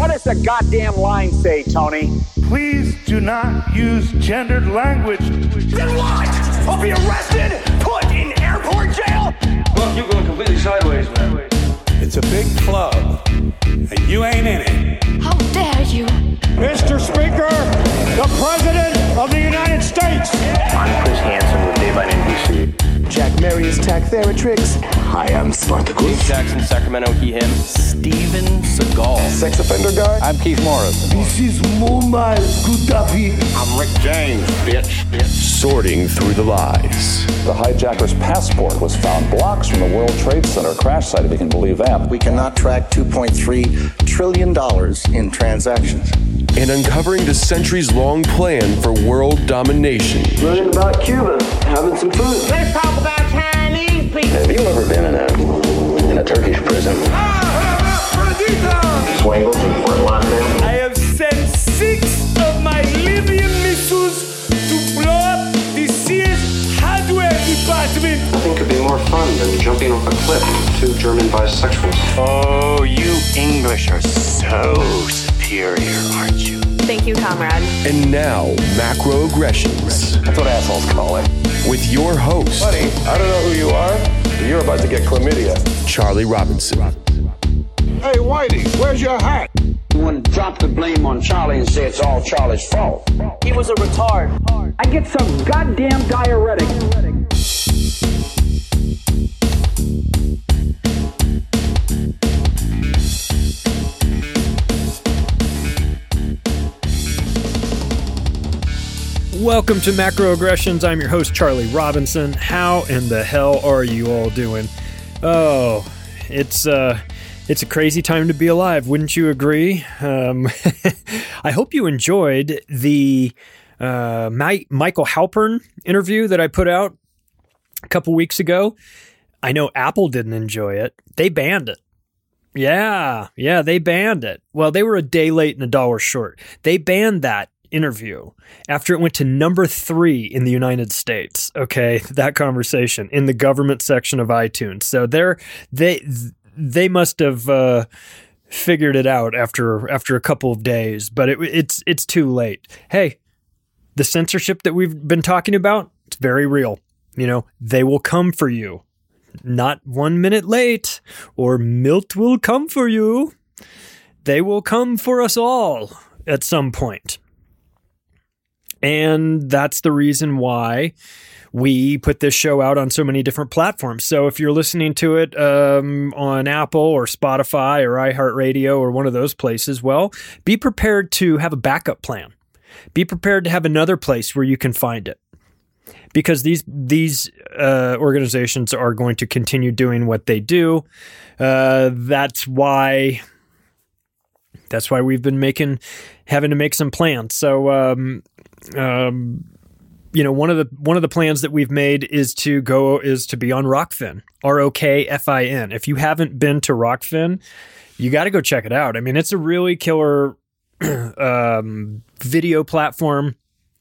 What does the goddamn line say, Tony? Please do not use gendered language. Then what? I'll be arrested, put in airport jail? Well, you're going completely sideways, man. It's a big club, and you ain't in it. How dare you? Mr. Speaker, the President of the United States. I'm Chris Hansen with Dave on NBC. Jack Marius Tack Theratrix. Hi, I'm Spartacus. Jackson, Sacramento, he, him. Steven Seagal. Sex offender guy. I'm Keith Morris. This is Muammar Gaddafi. I'm Rick James, bitch. Sorting through the lies. The hijacker's passport was found blocks from the World Trade Center crash site, if you can believe that. We cannot track $2.3 trillion in transactions. And uncovering the centuries-long plan for world domination. Learning about Cuba, having some food. Let's talk about Chinese people. Have you ever been in a Turkish prison? Swangles in Fort Lauderdale? I have sent 6 of my Libyan missiles to blow up the Sears hardware department. Nothing could be more fun than jumping off a cliff with 2 German bisexuals. Oh, you English are so superior, aren't you? Thank you, comrade. And now, Macroaggressions. That's what assholes call it. With your host. Buddy, I don't know who you are, but you're about to get chlamydia. Charlie Robinson. Hey, Whitey, where's your hat? You want to drop the blame on Charlie and say it's all Charlie's fault. He was a retard. I get some goddamn diuretic. Welcome to Macroaggressions. I'm your host, Charlie Robinson. How in the hell are you all doing? Oh, it's a crazy time to be alive, wouldn't you agree? I hope you enjoyed the Michael Halpern interview that I put out a couple weeks ago. I know Apple didn't enjoy it. They banned it. Yeah, they banned it. Well, they were a day late and a dollar short. They banned that interview after it went to number 3 in the United States. Okay, that conversation in the government section of iTunes. So they must have figured it out after a couple of days, but it's too late. Hey, the censorship that we've been talking about, it's very real. You know, they will come for you. Not 1 minute late, or Milt will come for you. They will come for us all at some point. And that's the reason why we put this show out on so many different platforms. So if you're listening to it on Apple or Spotify or iHeartRadio or one of those places, well, be prepared to have a backup plan. Be prepared to have another place where you can find it. Because these organizations are going to continue doing what they do. That's why we've been having to make some plans. So, one of the plans that we've made is to be on Rockfin, ROKFIN. If you haven't been to Rockfin, you got to go check it out. I mean, it's a really killer video platform.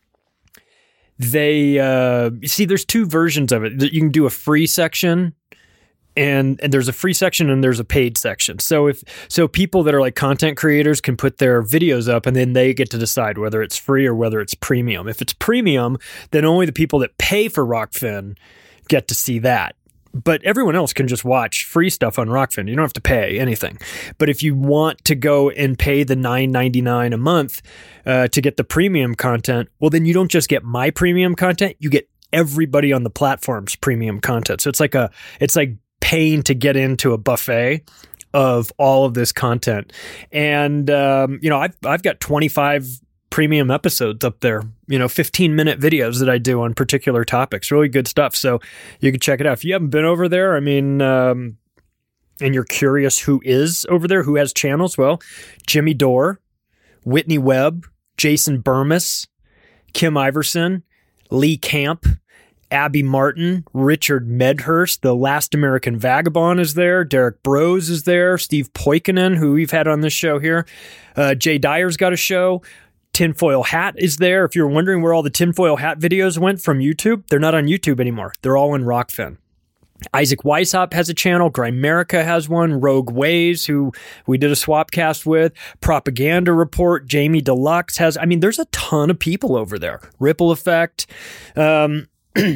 There's 2 versions of it. You can do a free section. And there's a free section and there's a paid section. So people that are like content creators can put their videos up and then they get to decide whether it's free or whether it's premium. If it's premium, then only the people that pay for Rockfin get to see that. But everyone else can just watch free stuff on Rockfin. You don't have to pay anything. But if you want to go and pay the $9.99 a month to get the premium content, well, then you don't just get my premium content. You get everybody on the platform's premium content. So it's like paying to get into a buffet of all of this content. And, I've got 25 premium episodes up there, 15-minute videos that I do on particular topics, really good stuff. So you can check it out. If you haven't been over there, and you're curious who is over there, who has channels, well, Jimmy Dore, Whitney Webb, Jason Burmis, Kim Iverson, Lee Camp, Abby Martin, Richard Medhurst, The Last American Vagabond is there. Derek Brose is there. Steve Poikonen, who we've had on this show here. Jay Dyer's got a show. Tinfoil Hat is there. If you're wondering where all the Tinfoil Hat videos went from YouTube, they're not on YouTube anymore. They're all in Rockfin. Isaac Weishaupt has a channel. Grimerica has one. Rogue Ways, who we did a swapcast with. Propaganda Report. Jamie Deluxe has. I mean, there's a ton of people over there. Ripple Effect. Check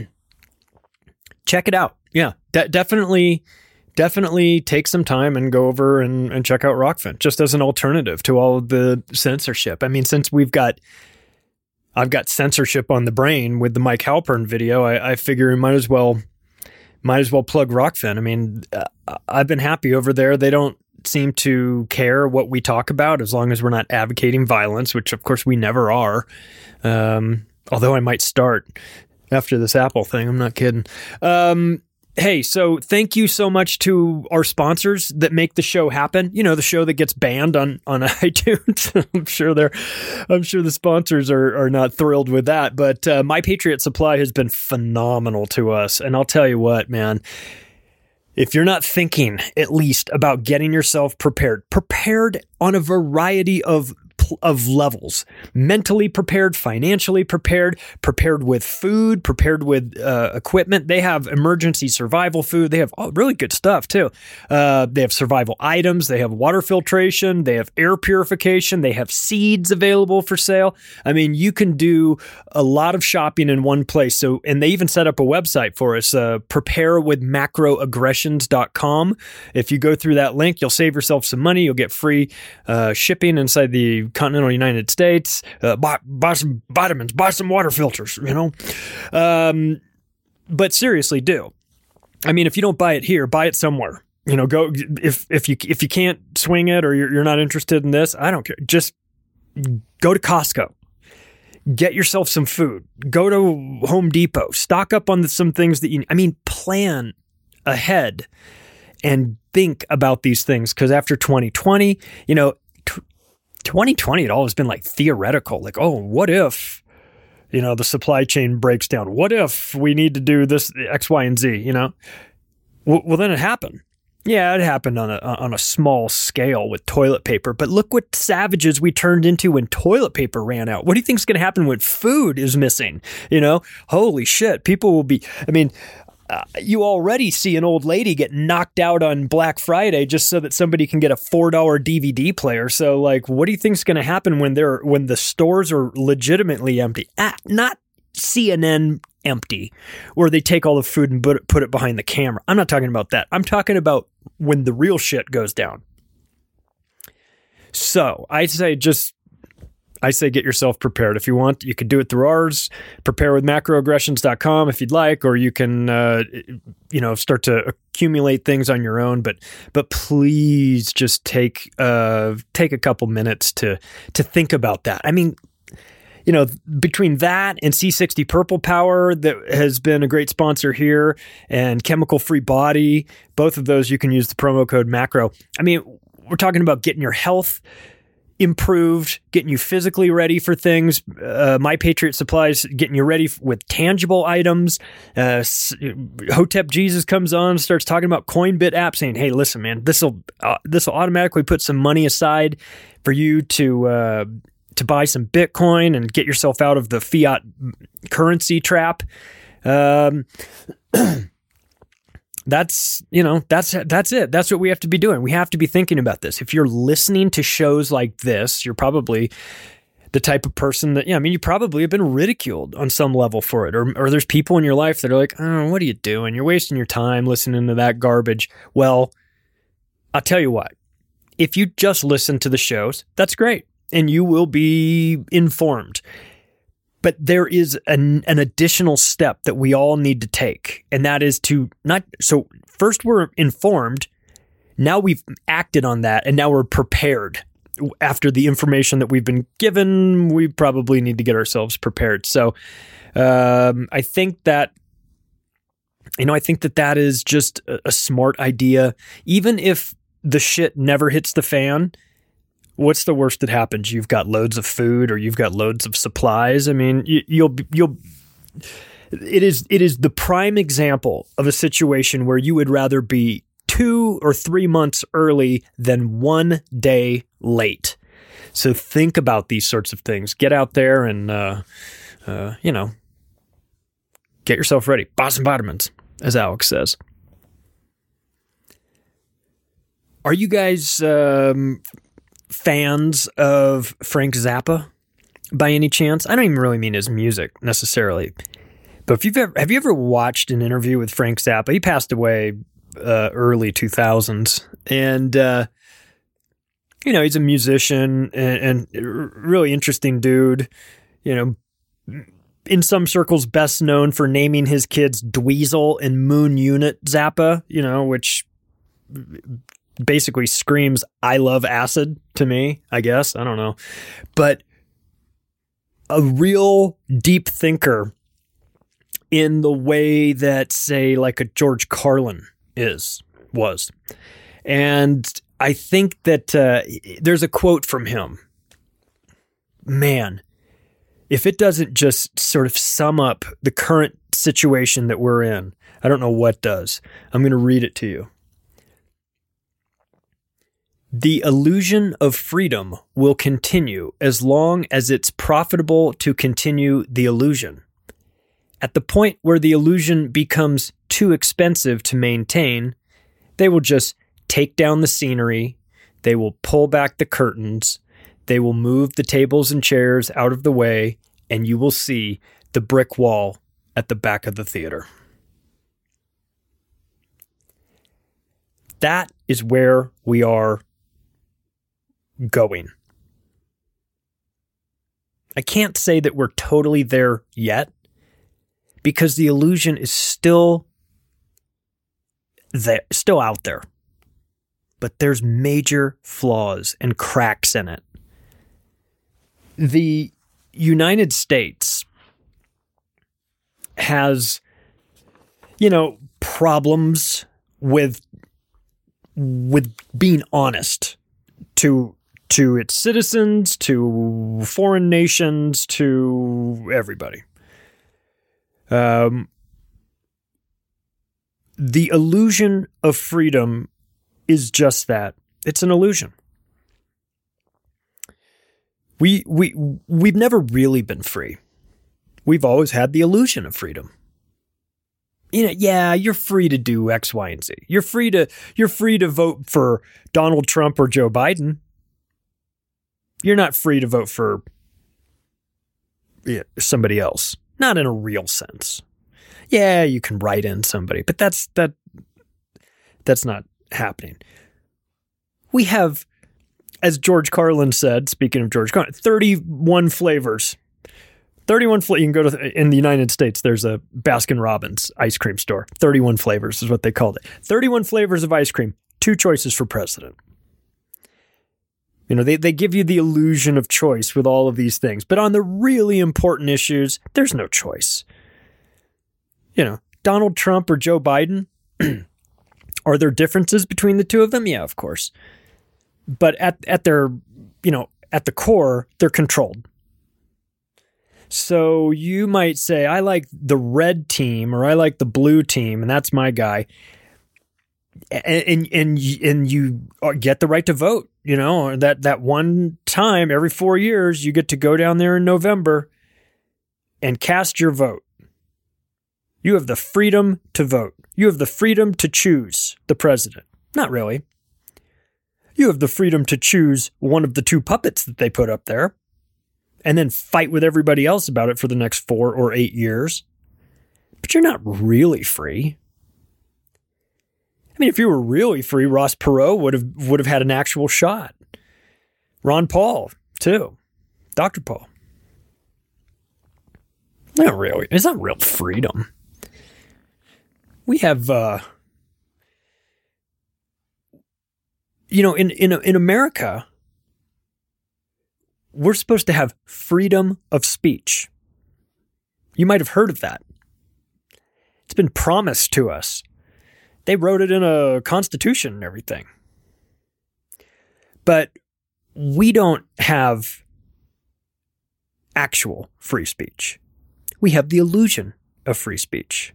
it out. Yeah, definitely take some time and go over and check out Rockfin, just as an alternative to all of the censorship. I mean, since I've got censorship on the brain with the Mike Halpern video, I figure we might as well plug Rockfin. I mean, I've been happy over there. They don't seem to care what we talk about as long as we're not advocating violence, which of course we never are. Although I might start after this Apple thing. I'm not kidding. Hey, so thank you so much to our sponsors that make the show happen. You know, the show that gets banned on iTunes. I'm sure the sponsors are not thrilled with that, but My Patriot Supply has been phenomenal to us. And I'll tell you what, man, if you're not thinking at least about getting yourself prepared on a variety of levels, mentally prepared, financially prepared with food, prepared with equipment. They have emergency survival food. They have really good stuff too. They have survival items. They have water filtration. They have air purification. They have seeds available for sale. I mean, you can do a lot of shopping in one place. So, and they even set up a website for us, preparewithmacroaggressions.com. If you go through that link, you'll save yourself some money. You'll get free shipping inside the continental United States. Buy some vitamins, buy some water filters, you know. But seriously, do. I mean, if you don't buy it here, buy it somewhere. You know, go if you can't swing it or you're not interested in this, I don't care. Just go to Costco. Get yourself some food. Go to Home Depot. Stock up on some things that plan ahead and think about these things, because after 2020, 2020 had always been like theoretical, like, oh, what if, the supply chain breaks down? What if we need to do this X, Y, and Z, Well, then it happened. Yeah, it happened on a small scale with toilet paper, but look what savages we turned into when toilet paper ran out. What do you think is going to happen when food is missing? Holy shit, people will be, you already see an old lady get knocked out on Black Friday just so that somebody can get a $4 DVD player. So, what do you think is going to happen when the stores are legitimately empty? Not CNN empty, where they take all the food and put it behind the camera. I'm not talking about that. I'm talking about when the real shit goes down. So I say get yourself prepared. If you want, you could do it through ours, preparewithmacroaggressions.com if you'd like, or you can, start to accumulate things on your own. But please just take a couple minutes to think about that. I mean, between that and C60 Purple Power, that has been a great sponsor here, and Chemical Free Body, both of those you can use the promo code MACRO. I mean, we're talking about getting your health improved, getting you physically ready for things. My Patriot Supplies getting you ready with tangible items. Hotep Jesus comes on, starts talking about Coinbit app, saying, "Hey, listen, man, this will automatically put some money aside for you to buy some Bitcoin and get yourself out of the fiat currency trap." That's it. That's what we have to be doing. We have to be thinking about this. If you're listening to shows like this, you're probably the type of person that, you probably have been ridiculed on some level for it. Or there's people in your life that are like, "Oh, what are you doing? You're wasting your time listening to that garbage." Well, I'll tell you what, if you just listen to the shows, that's great. And you will be informed. But there is an additional step that we all need to take. And that is so first we're informed. Now we've acted on that. And now we're prepared. After the information that we've been given, we probably need to get ourselves prepared. So I think that is just a smart idea. Even if the shit never hits the fan, what's the worst that happens? You've got loads of food, or you've got loads of supplies. I mean, it is the prime example of a situation where you would rather be 2 or 3 months early than 1 day late. So think about these sorts of things. Get out there and, get yourself ready. Buy some vitamins, as Alex says. Are you guys fans of Frank Zappa by any chance? I don't even really mean his music necessarily. But have you ever watched an interview with Frank Zappa? He passed away early 2000s. And, he's a musician and really interesting dude. In some circles, best known for naming his kids Dweezil and Moon Unit Zappa, which basically screams, I love acid to me, I guess. I don't know. But a real deep thinker in the way that, say, like a George Carlin was. And I think that there's a quote from him. Man, if it doesn't just sort of sum up the current situation that we're in, I don't know what does. I'm going to read it to you. The illusion of freedom will continue as long as it's profitable to continue the illusion. At the point where the illusion becomes too expensive to maintain, they will just take down the scenery, they will pull back the curtains, they will move the tables and chairs out of the way, and you will see the brick wall at the back of the theater. That is where we are going. I can't say that we're totally there yet, because the illusion is still out there. But there's major flaws and cracks in it. The United States has, problems with being honest to its citizens, to foreign nations, to everybody. The illusion of freedom is just that. It's an illusion. We've never really been free. We've always had the illusion of freedom. You're free to do X, Y, and Z. You're free to vote for Donald Trump or Joe Biden. You're not free to vote for somebody else. Not in a real sense. Yeah, you can write in somebody, but that's not happening. We have, as George Carlin said, speaking of George Carlin, 31 flavors. 31 flavors. You can go to, in the United States, there's a Baskin Robbins ice cream store. 31 flavors is what they called it. 31 flavors of ice cream. 2 choices for president. They give you the illusion of choice with all of these things. But on the really important issues, there's no choice. Donald Trump or Joe Biden, are there differences between the two of them? Yeah, of course. But at their, at the core, they're controlled. So you might say, I like the red team or I like the blue team, and that's my guy. And you get the right to vote, that one time every 4 years, you get to go down there in November and cast your vote. You have the freedom to vote. You have the freedom to choose the president. Not really. You have the freedom to choose one of the 2 puppets that they put up there and then fight with everybody else about it for the next 4 or 8 years. But you're not really free. If you were really free, Ross Perot would have had an actual shot. Ron Paul, too. Dr. Paul. Not really. It's not real freedom. We have, in America, we're supposed to have freedom of speech. You might have heard of that. It's been promised to us. They wrote it in a constitution and everything. But we don't have actual free speech. We have the illusion of free speech.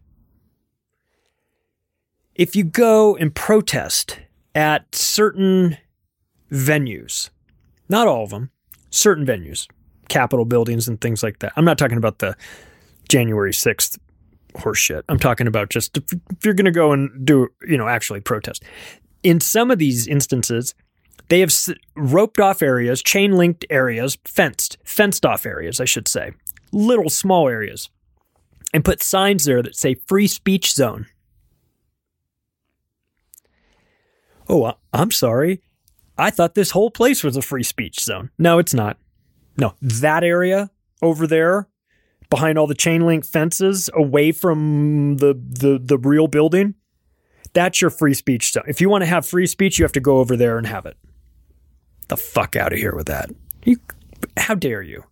If you go and protest at certain venues, not all of them, certain venues, Capitol buildings and things like that. I'm not talking about the January 6th horseshit. I'm talking about just if you're going to go and do, actually protest. In some of these instances, they have roped off areas, chain linked areas, fenced off areas, I should say, little small areas, and put signs there that say free speech zone. Oh, I'm sorry. I thought this whole place was a free speech zone. No, it's not. No, that area over there behind all the chain link fences away from the real building, that's your free speech zone. If you want to have free speech, you have to go over there and have it. The fuck out of here with that. How dare you?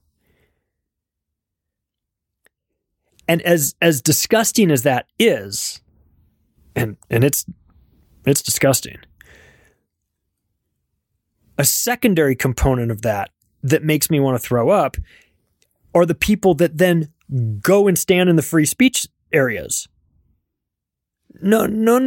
And as disgusting as that is, and it's disgusting. A secondary component of that makes me want to throw up are the people that then go and stand in the free speech areas. No.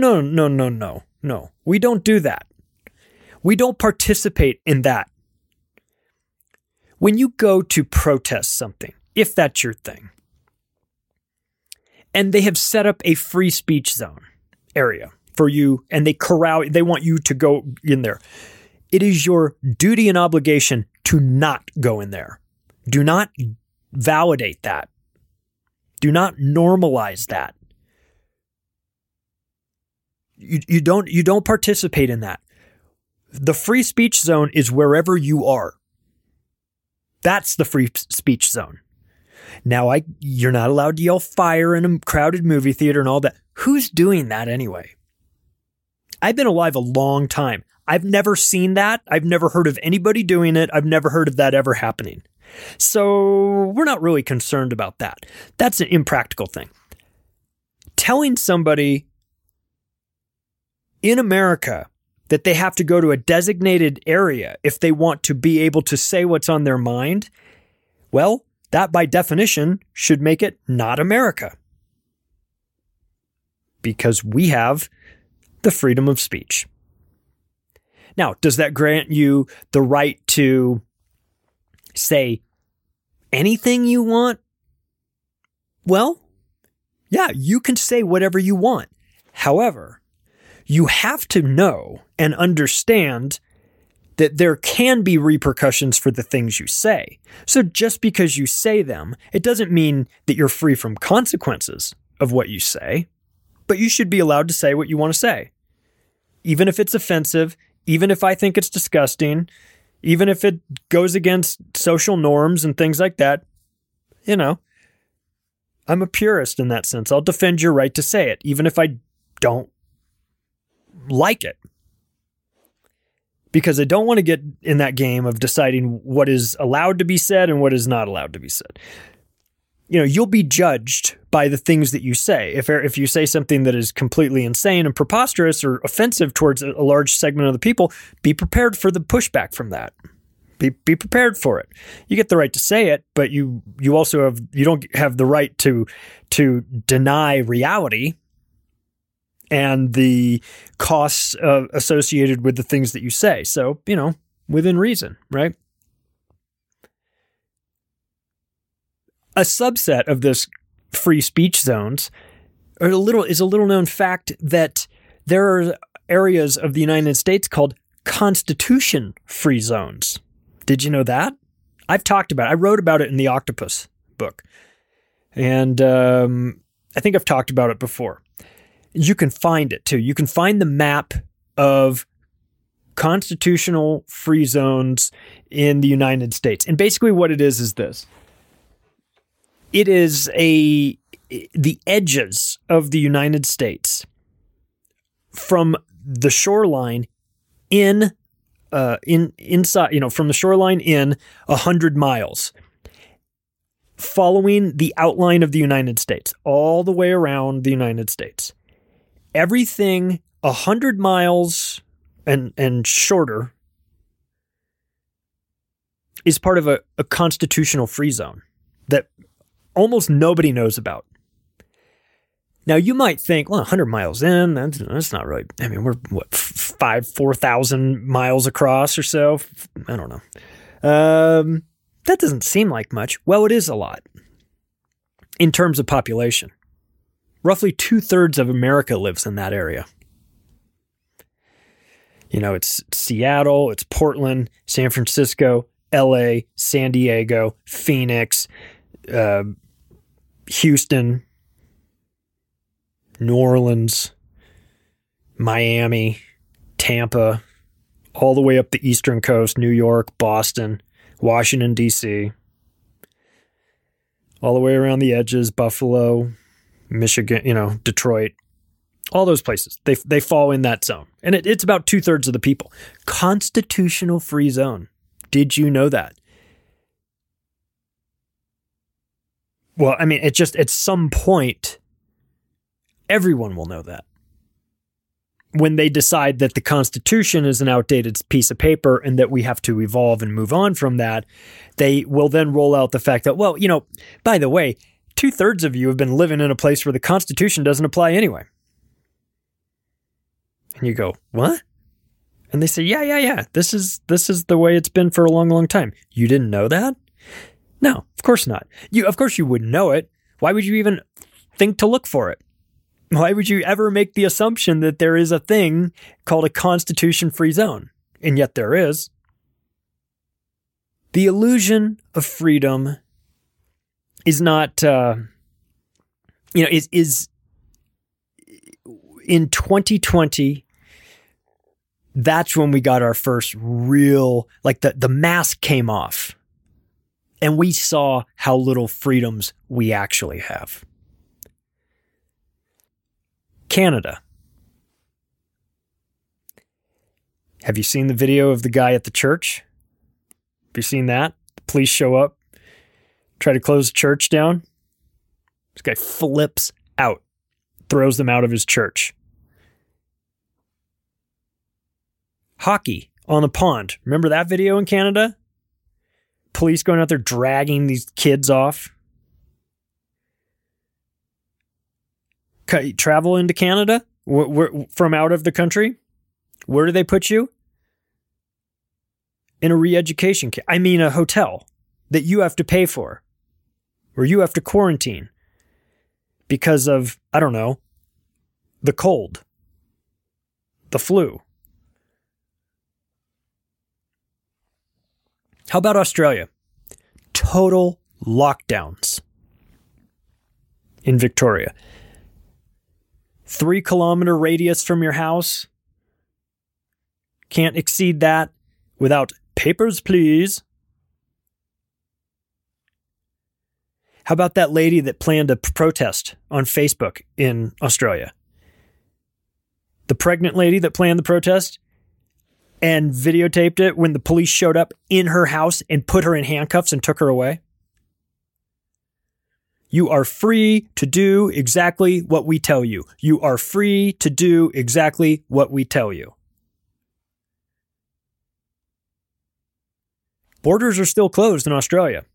We don't do that. We don't participate in that. When you go to protest something, if that's your thing, and they have set up a free speech zone area for you, and they want you to go in there, it is your duty and obligation to not go in there. Do not validate that. Do not normalize that. You don't participate in that. The free speech zone is wherever you are. That's the free speech zone. Now, you're not allowed to yell fire in a crowded movie theater and all that. Who's doing that anyway? I've been alive a long time. I've never seen that. I've never heard of anybody doing it. I've never heard of that ever happening. So we're not really concerned about that. That's an impractical thing. Telling somebody in America that they have to go to a designated area if they want to be able to say what's on their mind, well, that by definition should make it not America. Because we have the freedom of speech. Now, does that grant you the right to say anything you want? Well, yeah, you can say whatever you want. However, you have to know and understand that there can be repercussions for the things you say. So just because you say them, it doesn't mean that you're free from consequences of what you say, but you should be allowed to say what you want to say. Even if it's offensive, even if I think it's disgusting, even if it goes against social norms and things like that, I'm a purist in that sense. I'll defend your right to say it, even if I don't like it. Because I don't want to get in that game of deciding what is allowed to be said and what is not allowed to be said. You'll be judged by the things that you say. If you say something that is completely insane and preposterous or offensive towards a large segment of the people, be prepared for the pushback from that. Be prepared for it. You get the right to say it, but you don't have the right to deny reality and the costs associated with the things that you say. So, within reason, right? A subset of this free speech zones is a little known fact that there are areas of the United States called Constitution-free zones. Did you know that? I've talked about it. I wrote about it in the Octopus book. And I think I've talked about it before. You can find it too. You can find the map of constitutional free zones in the United States. And basically what it is this. It is the edges of the United States from the shoreline inside, from the shoreline in 100 miles, following the outline of the United States, all the way around the United States. Everything 100 miles and shorter is part of a constitutional free zone that almost nobody knows about. Now, you might think, 100 miles in, that's not really, we're 4,000 miles across or so. I don't know. That doesn't seem like much. Well, it is a lot in terms of population. Roughly 2/3 of America lives in that area. It's Seattle, it's Portland, San Francisco, LA, San Diego, Phoenix, Houston, New Orleans, Miami, Tampa, all the way up the Eastern Coast, New York, Boston, Washington, D.C., all the way around the edges, Buffalo, Michigan, Detroit, all those places. They fall in that zone. And it's about 2/3 of the people. Constitutional free zone. Did you know that? Well, I mean, it just, at some point, everyone will know that. When they decide that the Constitution is an outdated piece of paper and that we have to evolve and move on from that, they will then roll out the fact that, well, by the way, 2/3 of you have been living in a place where the Constitution doesn't apply anyway. And you go, what? And they say, yeah. This is the way it's been for a long, long time. You didn't know that? No, of course not. Of course you wouldn't know it. Why would you even think to look for it? Why would you ever make the assumption that there is a thing called a Constitution-free zone? And yet there is. The illusion of freedom is not, is in 2020, that's when we got our first real, the mask came off. And we saw how little freedoms we actually have. Canada. Have you seen the video of the guy at the church? Have you seen that? The police show up, try to close the church down. This guy flips out, throws them out of his church. Hockey on the pond. Remember that video in Canada? Police going out there dragging these kids off. Travel into Canada from out of the country. Where do they put you? In a re-education camp. I mean, a hotel that you have to pay for, where you have to quarantine because of, I don't know, the cold, the flu. How about Australia? Total lockdowns in Victoria. 3-kilometer radius from your house. Can't exceed that without papers, please. How about that lady that planned a protest on Facebook in Australia? The pregnant lady that planned the protest and videotaped it when the police showed up in her house and put her in handcuffs and took her away. You are free to do exactly what we tell you. You are free to do exactly what we tell you. Borders are still closed in Australia.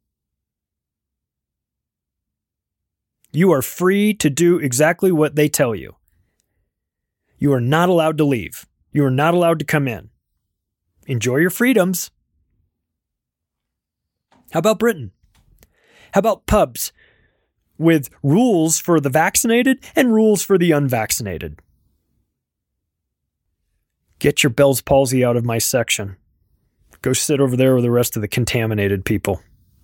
You are free to do exactly what they tell you. You are not allowed to leave. You are not allowed to come in. Enjoy your freedoms. How about Britain? How about pubs with rules for the vaccinated and rules for the unvaccinated? Get your Bell's palsy out of my section. Go sit over there with the rest of the contaminated people.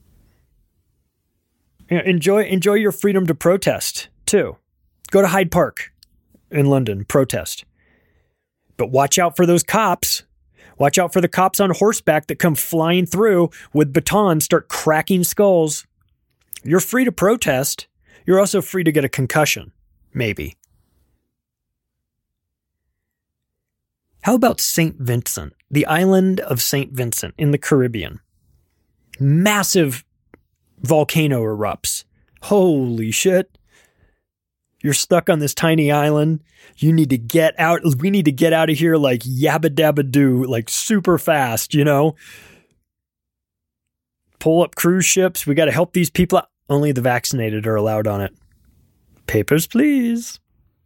Enjoy your freedom to protest, too. Go to Hyde Park in London, protest. But watch out for those cops. Watch out for the cops on horseback that come flying through with batons, start cracking skulls. You're free to protest. You're also free to get a concussion, maybe. How about St. Vincent, the island of St. Vincent in the Caribbean? Massive volcano erupts. Holy shit. You're stuck on this tiny island. You need to get out. We need to get out of here like yabba dabba doo, like super fast, Pull up cruise ships. We got to help these people out. Only the vaccinated are allowed on it. Papers, please.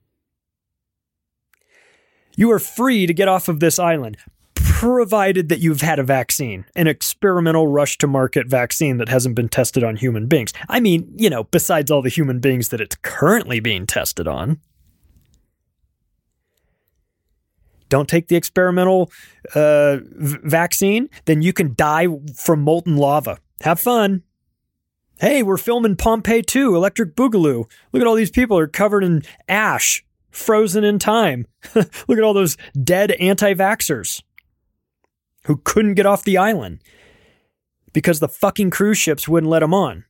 You are free to get off of this island, provided that you've had a vaccine, an experimental rush-to-market vaccine that hasn't been tested on human beings. I mean, besides all the human beings that it's currently being tested on. Don't take the experimental vaccine, then you can die from molten lava. Have fun. Hey, we're filming Pompeii 2, Electric Boogaloo. Look at all these people are covered in ash, frozen in time. Look at all those dead anti-vaxxers who couldn't get off the island because the fucking cruise ships wouldn't let them on.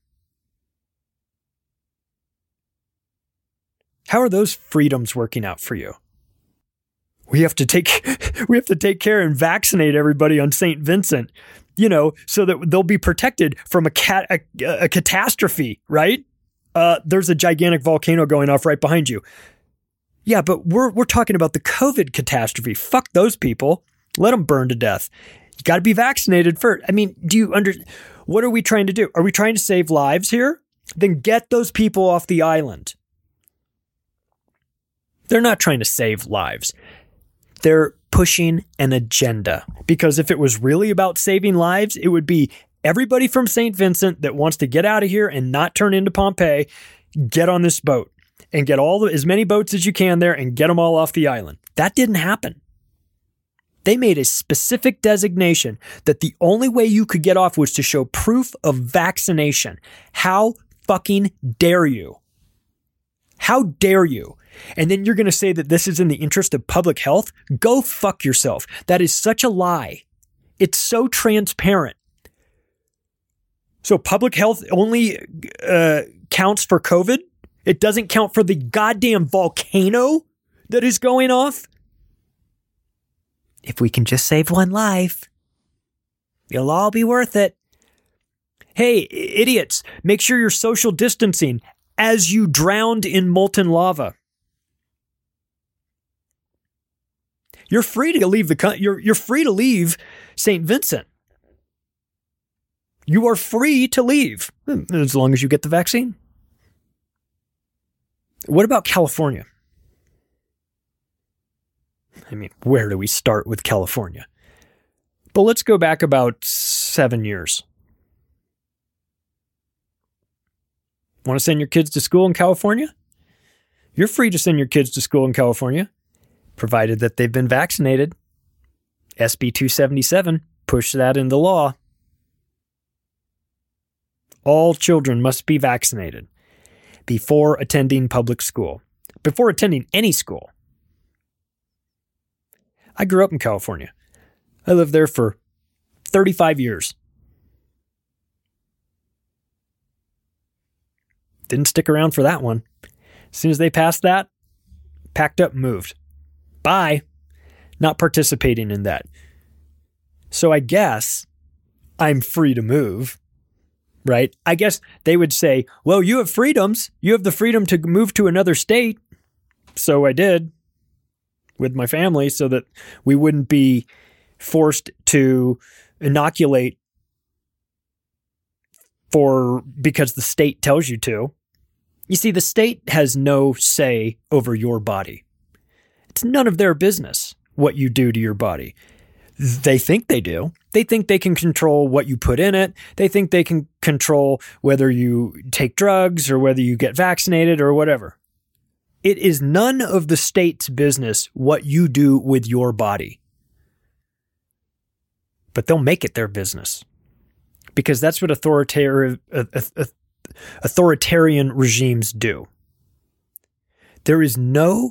How are those freedoms working out for you? We have to take care and vaccinate everybody on St. Vincent, so that they'll be protected from a catastrophe, right? There's a gigantic volcano going off right behind you. Yeah, but we're talking about the COVID catastrophe. Fuck those people. Let them burn to death. You got to be vaccinated first. I mean, what are we trying to do? Are we trying to save lives here? Then get those people off the island. They're not trying to save lives. They're pushing an agenda. Because if it was really about saving lives, it would be everybody from St. Vincent that wants to get out of here and not turn into Pompeii, get on this boat and get as many boats as you can there and get them all off the island. That didn't happen. They made a specific designation that the only way you could get off was to show proof of vaccination. How fucking dare you? How dare you? And then you're going to say that this is in the interest of public health? Go fuck yourself. That is such a lie. It's so transparent. So public health only counts for COVID? It doesn't count for the goddamn volcano that is going off? If we can just save one life, it'll all be worth it. Hey, idiots, make sure you're social distancing as you drowned in molten lava. You're free to leave you're free to leave St. Vincent. You are free to leave as long as you get the vaccine. What about California? I mean, where do we start with California? But let's go back about 7 years. Want to send your kids to school in California? You're free to send your kids to school in California, provided that they've been vaccinated. SB 277 pushed that into law. All children must be vaccinated before attending public school, before attending any school. I grew up in California. I lived there for 35 years. Didn't stick around for that one. As soon as they passed that, packed up and moved. Bye. Not participating in that. So I guess I'm free to move, right? I guess they would say, well, you have freedoms. You have the freedom to move to another state. So I did with my family so that we wouldn't be forced to inoculate because the state tells you to. You see, the state has no say over your body. It's none of their business what you do to your body. They think they do. They think they can control what you put in it. They think they can control whether you take drugs or whether you get vaccinated or whatever. It is none of the state's business what you do with your body. But they'll make it their business. Because that's what authoritarian regimes do. There is no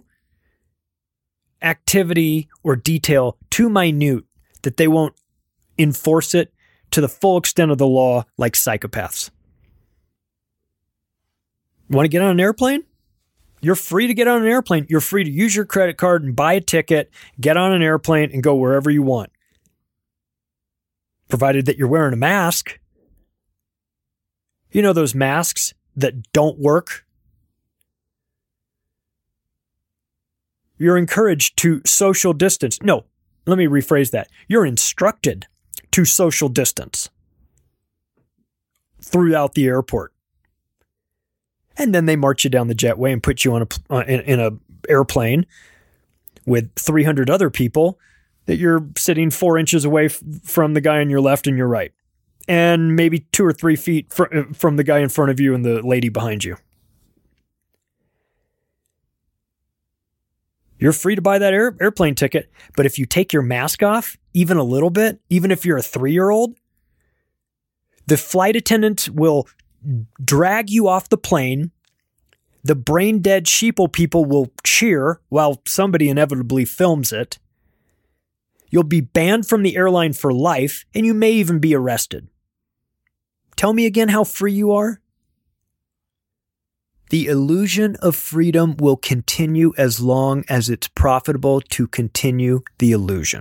activity or detail too minute that they won't enforce it to the full extent of the law like psychopaths. Want to get on an airplane? You're free to get on an airplane. You're free to use your credit card and buy a ticket, get on an airplane, and go wherever you want. Provided that you're wearing a mask. You know those masks that don't work? You're encouraged to social distance. No, let me rephrase that. You're instructed to social distance throughout the airport. And then they march you down the jetway and put you on in a airplane with 300 other people that you're sitting 4 inches away from the guy on your left and your right. And maybe 2 or 3 feet from the guy in front of you and the lady behind you. You're free to buy that airplane ticket. But if you take your mask off, even a little bit, even if you're a 3-year-old, the flight attendants will drag you off the plane. The brain dead sheeple people will cheer while somebody inevitably films it. You'll be banned from the airline for life, and you may even be arrested. Tell me again how free you are. The illusion of freedom will continue as long as it's profitable to continue the illusion.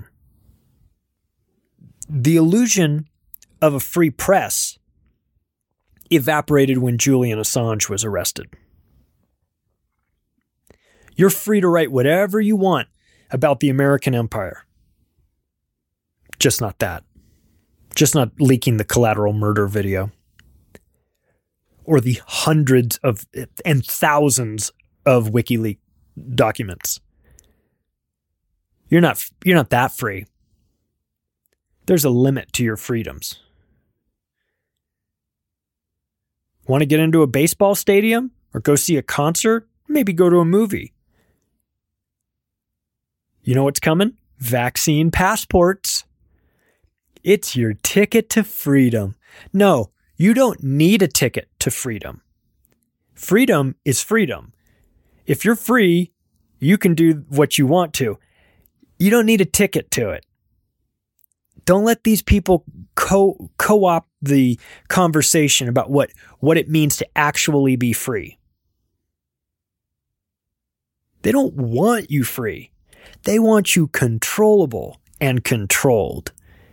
The illusion of a free press evaporated when Julian Assange was arrested. You're free to write whatever you want about the American empire. Just not that. Just not leaking the collateral murder video. Or the hundreds of and thousands of WikiLeaks documents. You're not that free. There's a limit to your freedoms. Want to get into a baseball stadium or go see a concert? Maybe go to a movie. You know what's coming? Vaccine passports. It's your ticket to freedom. No, you don't need a ticket to freedom. Freedom is freedom. If you're free, you can do what you want to. You don't need a ticket to it. Don't let these people co-opt the conversation about what it means to actually be free. They don't want you free. They want you controllable and controlled.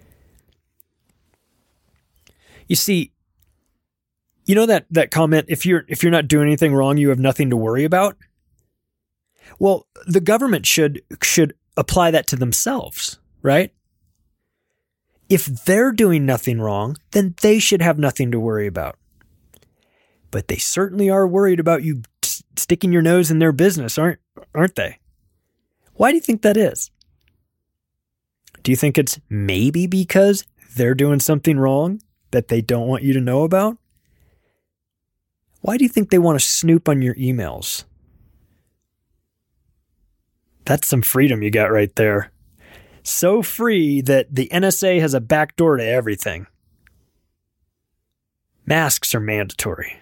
You see, you know that comment, if you're not doing anything wrong, you have nothing to worry about? Well, the government should apply that to themselves, right? If they're doing nothing wrong, then they should have nothing to worry about. But they certainly are worried about you sticking your nose in their business, aren't they? Why do you think that is? Do you think it's maybe because they're doing something wrong that they don't want you to know about? Why do you think they want to snoop on your emails? That's some freedom you got right there. So free that the NSA has a backdoor to everything. Masks are mandatory.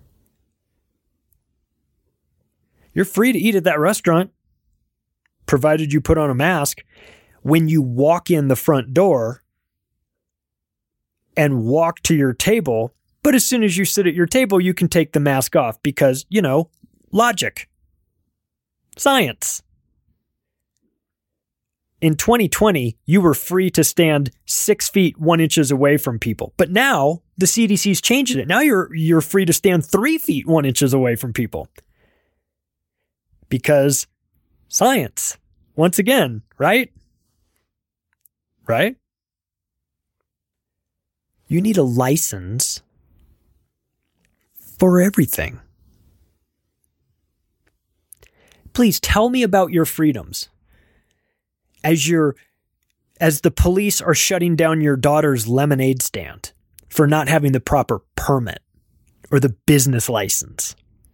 You're free to eat at that restaurant, provided you put on a mask. When you walk in the front door and walk to your table, but as soon as you sit at your table, you can take the mask off because, logic. Science. In 2020, you were free to stand 6 feet 1 inch away from people. But now the CDC's changed it. Now you're free to stand 3 feet 1 inch away from people. Because science, once again, right? Right? You need a license for everything. Please tell me about your freedoms. As the police are shutting down your daughter's lemonade stand for not having the proper permit or the business license.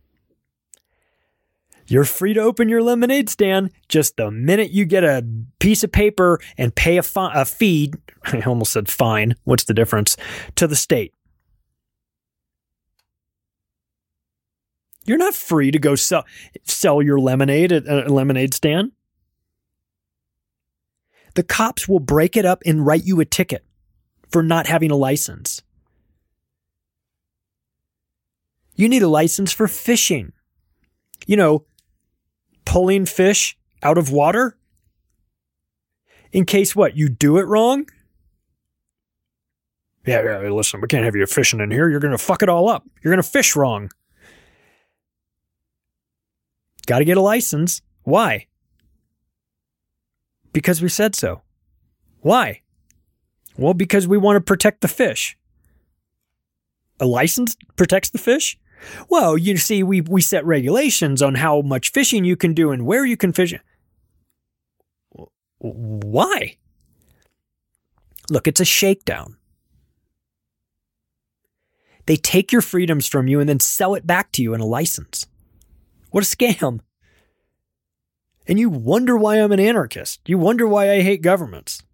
You're free to open your lemonade stand just the minute you get a piece of paper and pay a fee, I almost said fine, what's the difference, to the state. You're not free to go sell your lemonade at a lemonade stand. The cops will break it up and write you a ticket for not having a license. You need a license for fishing. Pulling fish out of water? In case what? You do it wrong? Yeah, listen, we can't have you fishing in here. You're going to fuck it all up. You're going to fish wrong. Got to get a license. Why? Because we said so. Why? Well, because we want to protect the fish. A license protects the fish? Well, you see, we set regulations on how much fishing you can do and where you can fish. Why? Look, it's a shakedown. They take your freedoms from you and then sell it back to you in a license. What a scam. And you wonder why I'm an anarchist. You wonder why I hate governments.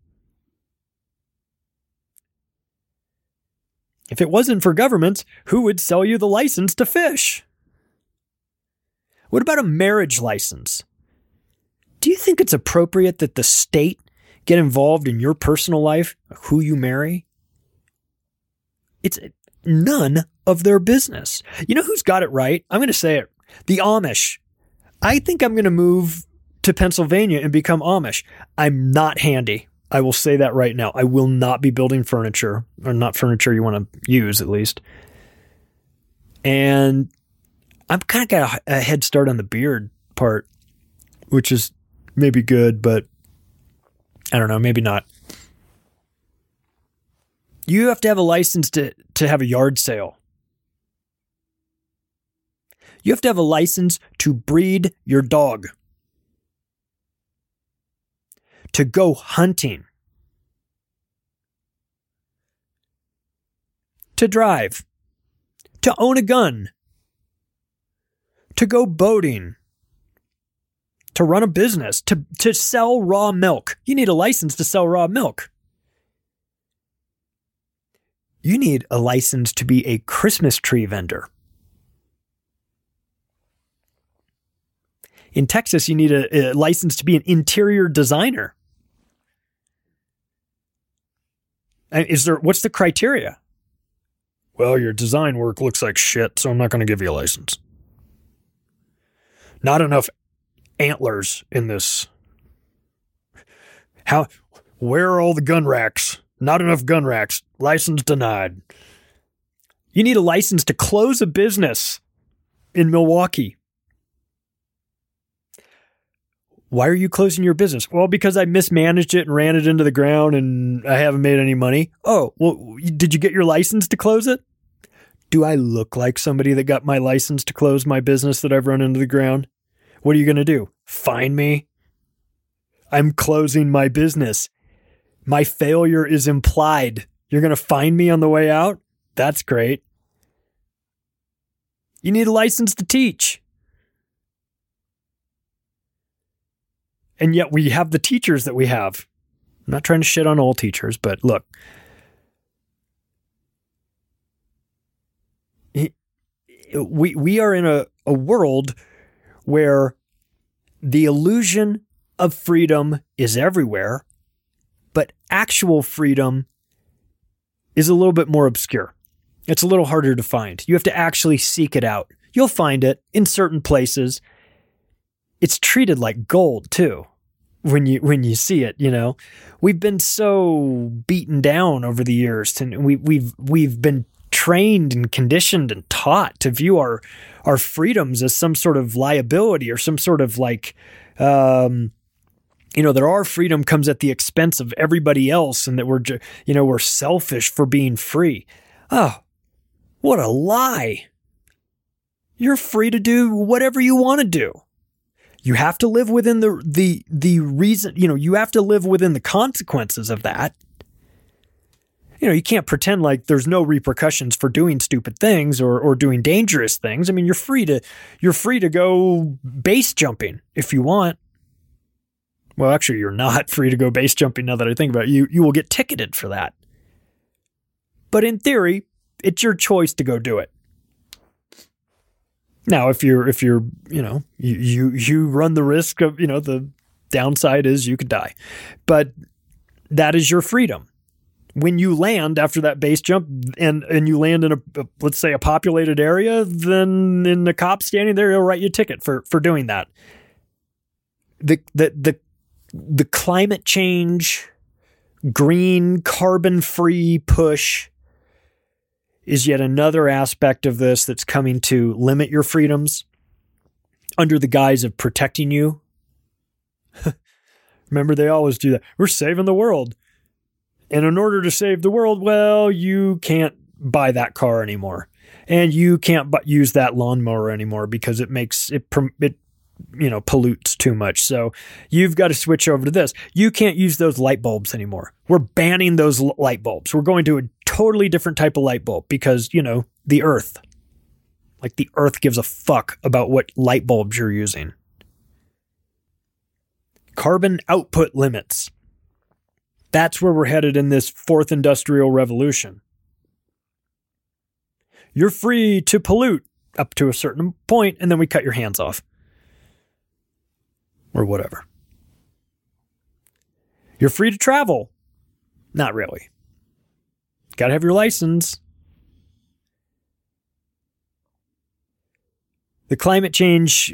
If it wasn't for governments, who would sell you the license to fish? What about a marriage license? Do you think it's appropriate that the state get involved in your personal life, who you marry? It's none of their business. You know who's got it right? I'm going to say it. The Amish. I think I'm going to move to Pennsylvania and become Amish. I'm not handy. I will say that right now. I will not be building furniture, or not furniture you want to use at least. And I've kind of got a head start on the beard part, which is maybe good, but I don't know, maybe not. You have to have a license to have a yard sale. You have to have a license to breed your dog. To go hunting. To drive. To own a gun. To go boating. To run a business. To sell raw milk. You need a license to sell raw milk. You need a license to be a Christmas tree vendor. In Texas, you need a license to be an interior designer. What's the criteria? Well, your design work looks like shit, so I'm not going to give you a license. Not enough antlers in this. Where are all the gun racks? Not enough gun racks. License denied. You need a license to close a business in Milwaukee. Why are you closing your business? Well, because I mismanaged it and ran it into the ground and I haven't made any money. Oh, well, did you get your license to close it? Do I look like somebody that got my license to close my business that I've run into the ground? What are you going to do? Fine me? I'm closing my business. My failure is implied. You're going to find me on the way out? That's great. You need a license to teach. And yet we have the teachers that we have. I'm not trying to shit on all teachers, but look. We are in a world where the illusion of freedom is everywhere, but actual freedom is a little bit more obscure. It's a little harder to find. You have to actually seek it out. You'll find it in certain places. It's treated like gold too. When you see it, you know, we've been so beaten down over the years, and we've been trained and conditioned and taught to view our freedoms as some sort of liability or some sort of like, that our freedom comes at the expense of everybody else, and that we're selfish for being free. Oh, what a lie! You're free to do whatever you want to do. You have to live within the reason, you have to live within the consequences of that. You can't pretend like there's no repercussions for doing stupid things or doing dangerous things. I mean, you're free to go base jumping if you want. Well, actually, you're not free to go base jumping now that I think about it. You will get ticketed for that. But in theory, it's your choice to go do it. Now, if you're, you run the risk of, the downside is you could die, but that is your freedom. When you land after that base jump and you land in let's say a populated area, then in the cop standing there, he'll write you a ticket for doing that. The climate change, green, carbon-free push is yet another aspect of this that's coming to limit your freedoms under the guise of protecting you. Remember, they always do that. We're saving the world. And in order to save the world, well, you can't buy that car anymore. And you can't use that lawnmower anymore because it pollutes too much. So you've got to switch over to this. You can't use those light bulbs anymore. We're banning those light bulbs. We're going to a totally different type of light bulb because, the earth. Like the earth gives a fuck about what light bulbs you're using. carbon output limits. That's where we're headed in this fourth industrial revolution. You're free to pollute up to a certain point, and then we cut your hands off. Or whatever. You're free to travel. Not really. Got to have your license. The climate change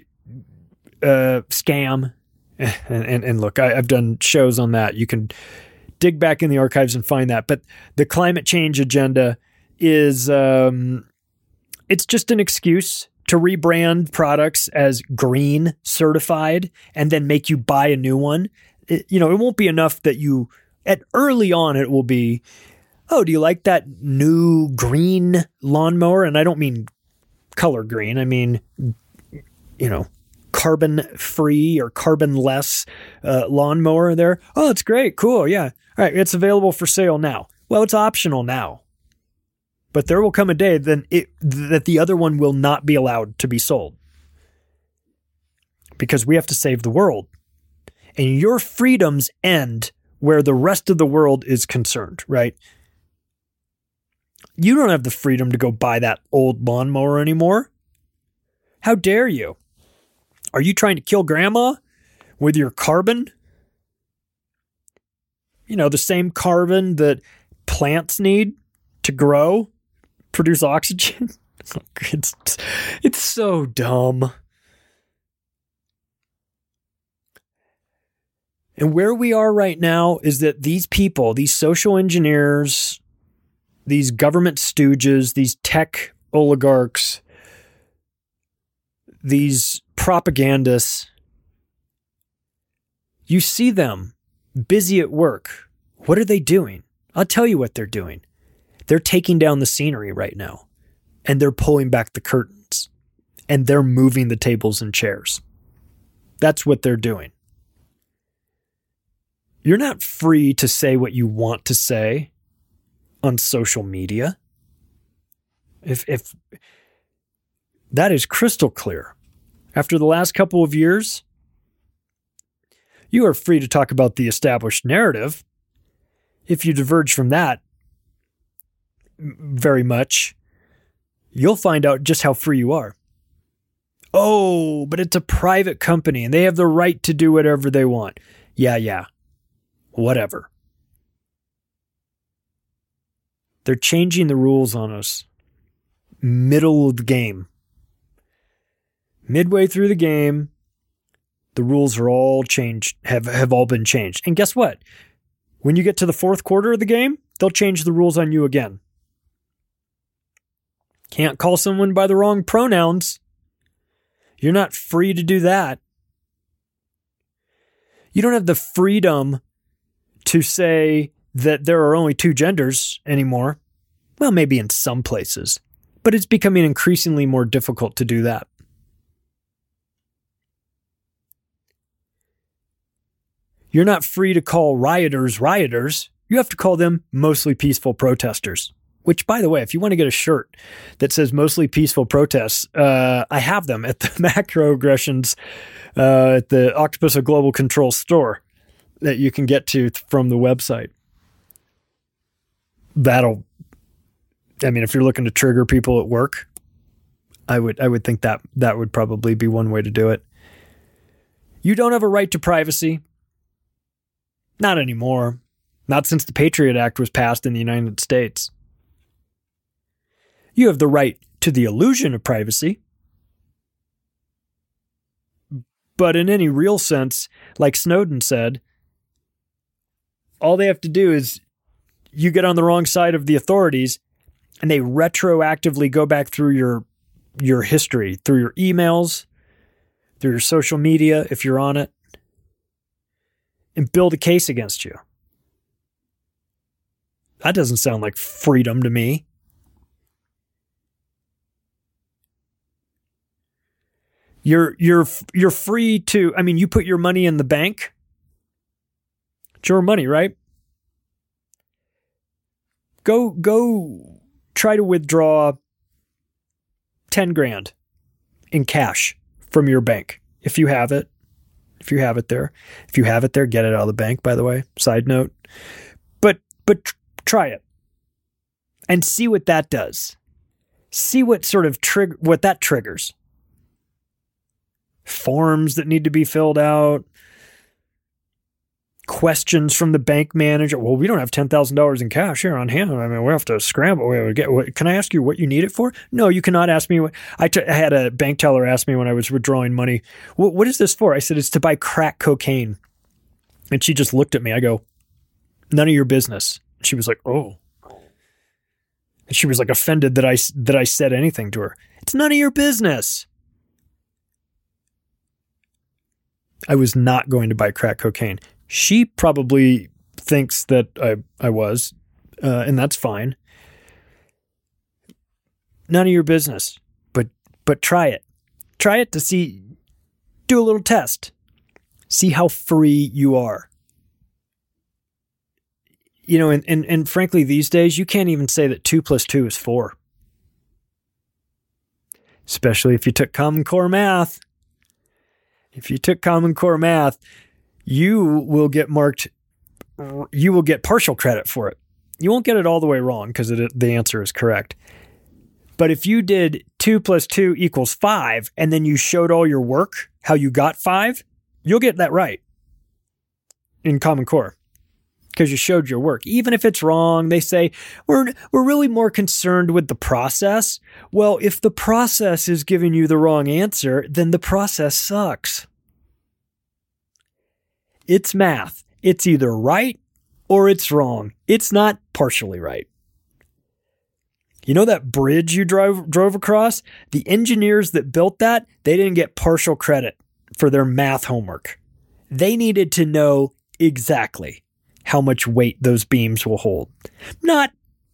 scam. And look, I've done shows on that. You can dig back in the archives and find that. But the climate change agenda is, it's just an excuse to rebrand products as green certified and then make you buy a new one. It won't be enough that you, early on, it will be, oh, do you like that new green lawnmower? And I don't mean color green. I mean, carbon free or carbon less lawnmower there. Oh, it's great. Cool. Yeah. All right. It's available for sale now. Well, it's optional now. But there will come a day that the other one will not be allowed to be sold. Because we have to save the world. And your freedoms end where the rest of the world is concerned, right? You don't have the freedom to go buy that old lawnmower anymore. How dare you? Are you trying to kill grandma with your carbon? The same carbon that plants need to grow, produce oxygen. It's so dumb. And where we are right now is that these people, these social engineers, these government stooges, these tech oligarchs, these propagandists, you see them busy at work. What are they doing? I'll tell you what they're doing. They're taking down the scenery right now, and they're pulling back the curtains, and they're moving the tables and chairs. That's what they're doing. You're not free to say what you want to say on social media. If that is crystal clear. After the last couple of years, you are free to talk about the established narrative. If you diverge from that very much, you'll find out just how free you are. Oh, but it's a private company and they have the right to do whatever they want. Yeah. Whatever. They're changing the rules on us. Middle of the game. Midway through the game, the rules are all changed, have all been changed. And guess what? When you get to the fourth quarter of the game, they'll change the rules on you again. Can't call someone by the wrong pronouns. You're not free to do that. You don't have the freedom to say that there are only two genders anymore. Well, maybe in some places, but it's becoming increasingly more difficult to do that. You're not free to call rioters. You have to call them mostly peaceful protesters. Which, by the way, if you want to get a shirt that says mostly peaceful protests, I have them at the Macroaggressions at the Octopus of Global Control store that you can get to from the website. If you're looking to trigger people at work, I would think that would probably be one way to do it. You don't have a right to privacy. Not anymore. Not since the Patriot Act was passed in the United States. You have the right to the illusion of privacy. But in any real sense, like Snowden said, all they have to do is you get on the wrong side of the authorities and they retroactively go back through your history, through your emails, through your social media, if you're on it, and build a case against you. That doesn't sound like freedom to me. You're free to, you put your money in the bank. It's your money, right? Go try to withdraw 10 grand in cash from your bank. If you have it, if you have it there. If you have it there, get it out of the bank, by the way. Side note. But try it and see what that does. See what sort of what that triggers. Forms that need to be filled out. Questions from the bank manager. Well, we don't have $10,000 in cash here on hand. I mean, we have to scramble. Can I ask you what you need it for? No, you cannot ask me. I had a bank teller ask me when I was withdrawing money, what is this for? I said, it's to buy crack cocaine. And she just looked at me. I go, none of your business. She was like, oh. And she was like offended that I said anything to her. It's none of your business. I was not going to buy crack cocaine. She probably thinks that I was, and that's fine. None of your business, but try it. Try it to see, do a little test. See how free you are. You know, and frankly, these days, you can't even say that 2 + 2 is 4. Especially if you took Common Core math. If you took Common Core math, you will get partial credit for it. You won't get it all the way wrong because the answer is correct. But if you did 2 + 2 = 5, and then you showed all your work, how you got 5, you'll get that right in Common Core because you showed your work. Even if it's wrong, they say, we're really more concerned with the process. Well, if the process is giving you the wrong answer, then the process sucks. It's math. It's either right or it's wrong. It's not partially right. You know that bridge you drove across? The engineers that built that, they didn't get partial credit for their math homework. They needed to know exactly how much weight those beams will hold. Not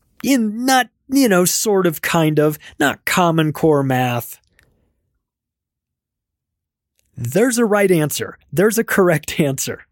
sort of, kind of, not Common Core math. There's a right answer. There's a correct answer.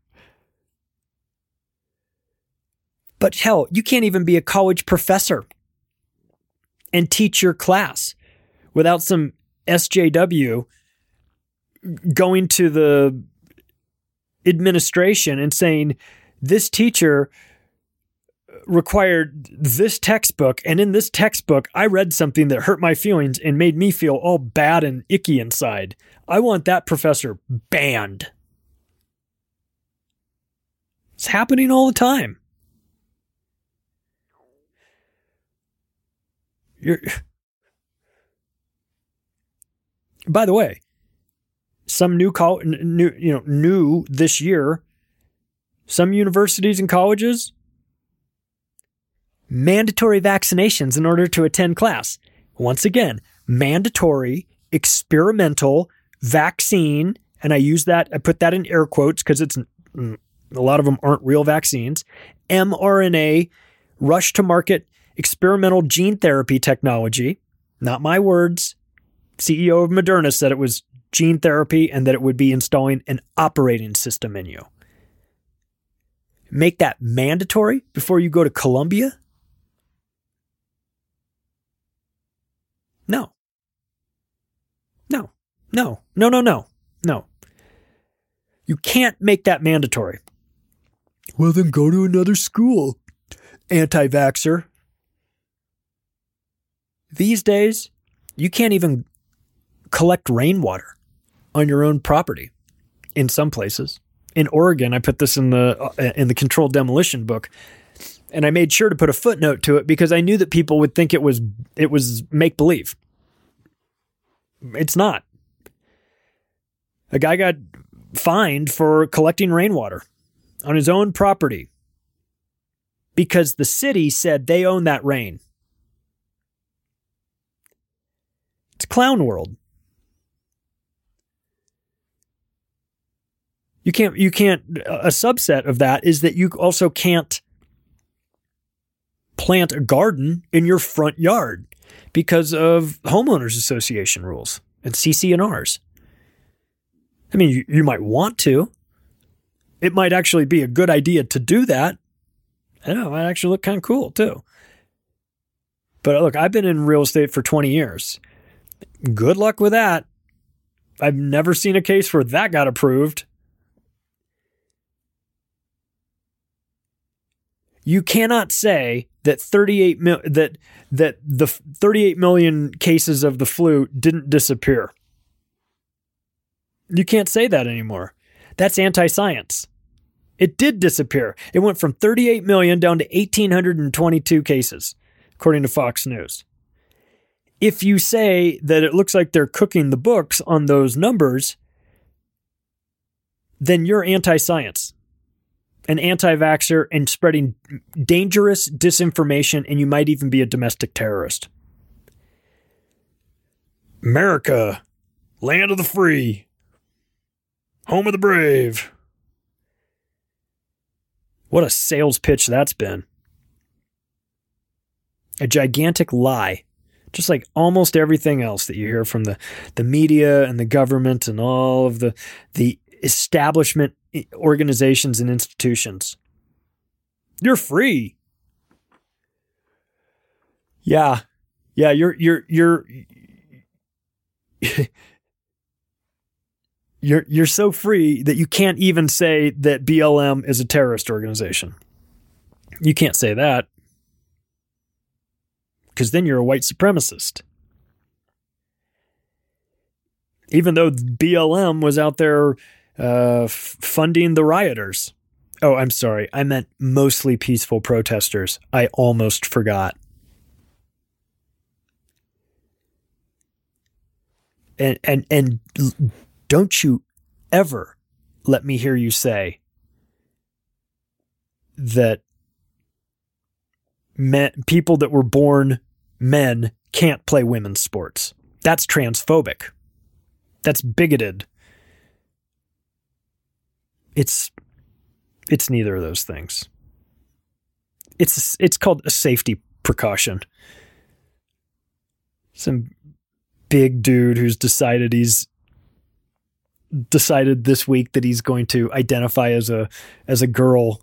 But hell, you can't even be a college professor and teach your class without some SJW going to the administration and saying, this teacher required this textbook, and in this textbook, I read something that hurt my feelings and made me feel all bad and icky inside. I want that professor banned. It's happening all the time. By the way, some new this year, some universities and colleges, mandatory vaccinations in order to attend class. Once again, mandatory experimental vaccine, and I put that in air quotes because it's a lot of them aren't real vaccines. mRNA, rush to market experimental gene therapy technology. Not my words. CEO of Moderna said it was gene therapy and that it would be installing an operating system in you. Make that mandatory before you go to Columbia? No. You can't make that mandatory. Well, then go to another school, anti-vaxxer. These days, you can't even collect rainwater on your own property in some places. In Oregon, I put this in the controlled demolition book, and I made sure to put a footnote to it because I knew that people would think it was make-believe. It's not. A guy got fined for collecting rainwater on his own property because the city said they own that rain. It's clown world. You can't, a subset of that is that you also can't plant a garden in your front yard because of homeowners association rules and CC&Rs. I mean, you might want to. It might actually be a good idea to do that. Yeah, it might actually look kind of cool too. But look, I've been in real estate for 20 years. Good luck with that. I've never seen a case where that got approved. You cannot say that that the 38 million cases of the flu didn't disappear. You can't say that anymore. That's anti-science. It did disappear. It went from 38 million down to 1,822 cases, according to Fox News. If you say that it looks like they're cooking the books on those numbers, then you're anti-science, an anti-vaxxer, and spreading dangerous disinformation, and you might even be a domestic terrorist. America, land of the free, home of the brave. What a sales pitch that's been. A gigantic lie. Just like almost everything else that you hear from the media and the government and all of the establishment organizations and institutions. You're free. Yeah, you're you're so free that you can't even say that BLM is a terrorist organization. You can't say that, because then you're a white supremacist. Even though BLM was out there funding the rioters. Oh, I'm sorry. I meant mostly peaceful protesters. I almost forgot. And don't you ever let me hear you say that people that were born men can't play women's sports. That's transphobic. That's bigoted. It's neither of those things. It's called a safety precaution. Some big dude who's decided this week that he's going to identify as a girl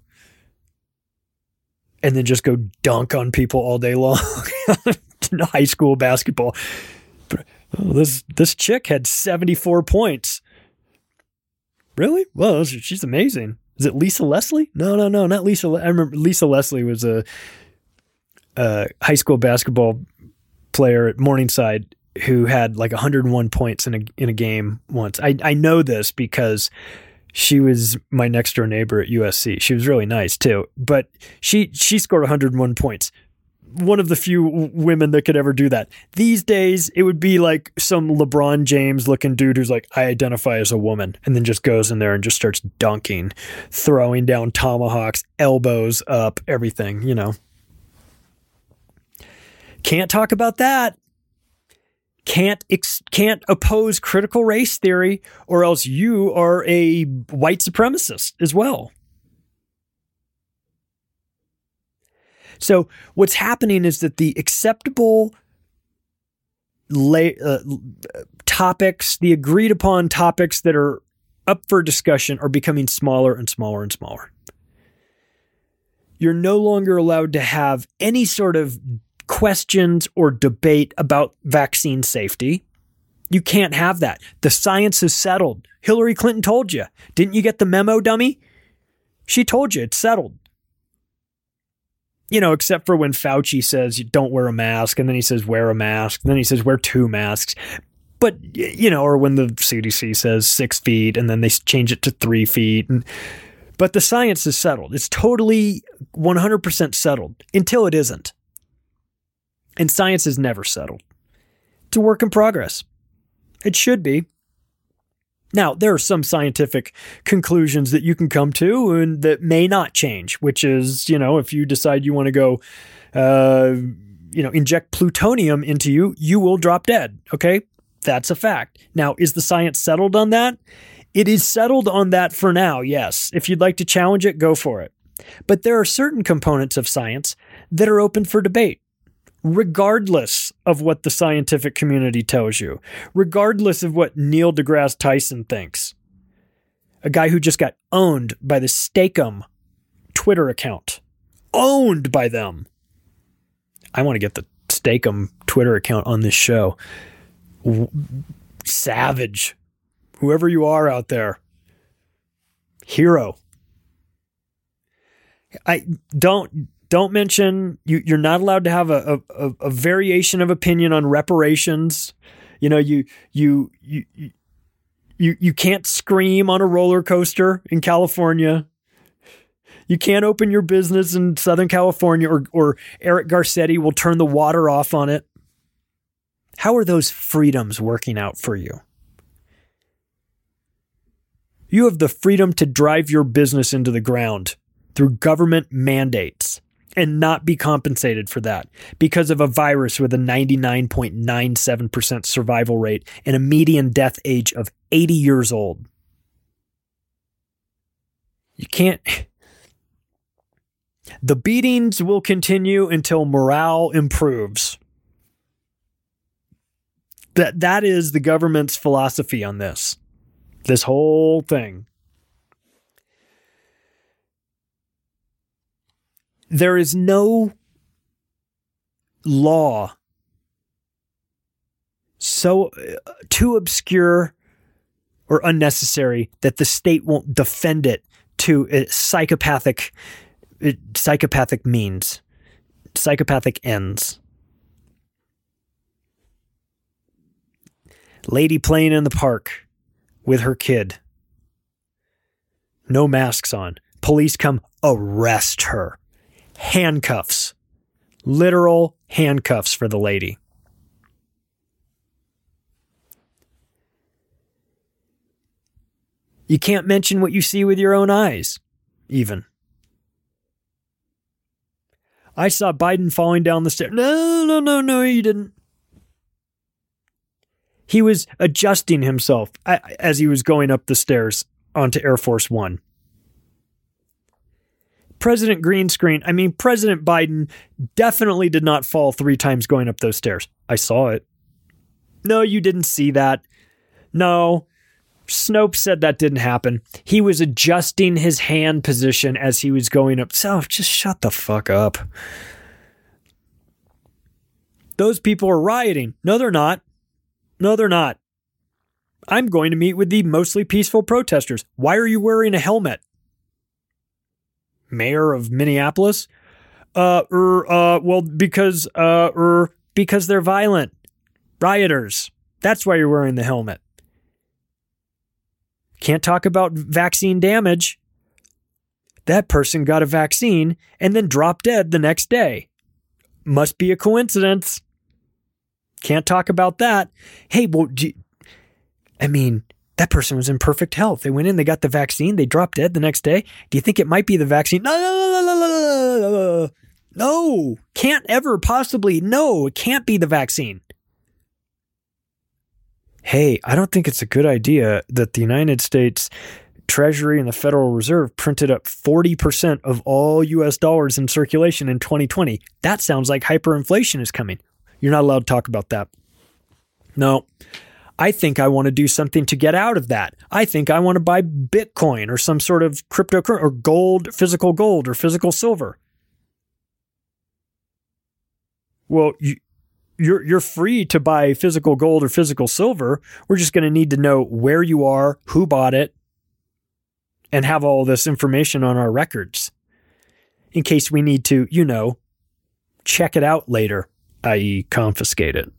and then just go dunk on people all day long in high school basketball. Oh, this chick had 74 points. Really? Well, she's amazing. Is it Lisa Leslie? No, not Lisa. I remember Lisa Leslie was a high school basketball player at Morningside who had like 101 points in a game once. I know this because she was my next door neighbor at USC. She was really nice too, but she scored 101 points. One of the few women that could ever do that. These days, it would be like some LeBron James looking dude who's like, I identify as a woman, and then just goes in there and just starts dunking, throwing down tomahawks, elbows up, everything, you know. Can't talk about that. Can't oppose critical race theory, or else you are a white supremacist as well. So what's happening is that the acceptable topics, the agreed upon topics that are up for discussion are becoming smaller and smaller and smaller. You're no longer allowed to have any sort of questions or debate about vaccine safety. You can't have that. The science is settled. Hillary Clinton told you. Didn't you get the memo, dummy? She told you it's settled. You know, except for when Fauci says you don't wear a mask, and then he says wear a mask, and then he says wear 2 masks. But, you know, or when the CDC says 6 feet, and then they change it to 3 feet. But the science is settled. It's totally 100% settled until it isn't. And science is never settled. It's a work in progress. It should be. Now, there are some scientific conclusions that you can come to and that may not change, which is, you know, if you decide you want to go, inject plutonium into you, you will drop dead. Okay. That's a fact. Now, is the science settled on that? It is settled on that for now. Yes. If you'd like to challenge it, go for it. But there are certain components of science that are open for debate, regardless of what the scientific community tells you, regardless of what Neil deGrasse Tyson thinks. A guy who just got owned by the Steakum Twitter account. Owned by them. I want to get the Steakum Twitter account on this show. Savage. Whoever you are out there. Hero. Don't mention, you're not allowed to have a variation of opinion on reparations. You know, you can't scream on a roller coaster in California. You can't open your business in Southern California, or Eric Garcetti will turn the water off on it. How are those freedoms working out for you? You have the freedom to drive your business into the ground through government mandates and not be compensated for that because of a virus with a 99.97% survival rate and a median death age of 80 years old. You can't. The beatings will continue until morale improves. That is the government's philosophy on this whole thing. There is no law so too obscure or unnecessary that the state won't defend it to psychopathic means, psychopathic ends. Lady playing in the park with her kid. No masks on. Police come arrest her. Handcuffs. Literal handcuffs for the lady. You can't mention what you see with your own eyes, even. I saw Biden falling down the stairs. No, you didn't. He was adjusting himself as he was going up the stairs onto Air Force One. President Biden definitely did not fall 3 times going up those stairs. I saw it. No, you didn't see that. No, Snopes said that didn't happen. He was adjusting his hand position as he was going up. So just shut the fuck up. Those people are rioting. No, they're not. No, they're not. I'm going to meet with the mostly peaceful protesters. Why are you wearing a helmet? Mayor of Minneapolis? Well, because they're violent. Rioters. That's why you're wearing the helmet. Can't talk about vaccine damage. That person got a vaccine and then dropped dead the next day. Must be a coincidence. Can't talk about that. Hey, well, that person was in perfect health. They went in, they got the vaccine, they dropped dead the next day. Do you think it might be the vaccine? No, can't ever possibly. No, it can't be the vaccine. Hey, I don't think it's a good idea that the United States Treasury and the Federal Reserve printed up 40% of all US dollars in circulation in 2020. That sounds like hyperinflation is coming. You're not allowed to talk about that. No, I think I want to do something to get out of that. I think I want to buy Bitcoin or some sort of cryptocurrency or gold or physical silver. Well, you're free to buy physical gold or physical silver. We're just going to need to know where you are, who bought it, and have all this information on our records in case we need to, check it out later, i.e. confiscate it.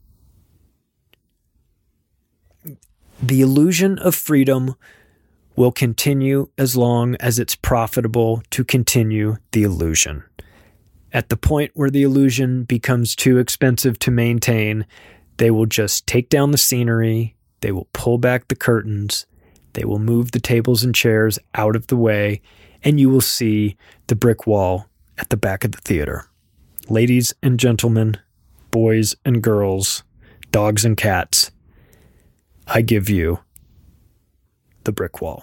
The illusion of freedom will continue as long as it's profitable to continue the illusion. At the point where the illusion becomes too expensive to maintain, they will just take down the scenery, they will pull back the curtains, they will move the tables and chairs out of the way, and you will see the brick wall at the back of the theater. Ladies and gentlemen, boys and girls, dogs and cats, I give you the brick wall.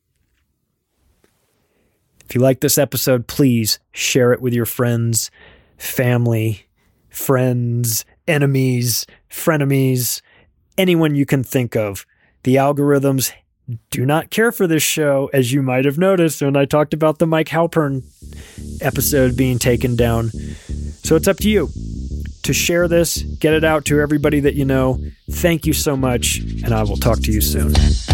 If you like this episode, please share it with your friends, family, friends, enemies, frenemies, anyone you can think of. The algorithms do not care for this show, as you might have noticed when I talked about the Mike Halpern episode being taken down. So it's up to you to share this, get it out to everybody that you know. Thank you so much, and I will talk to you soon.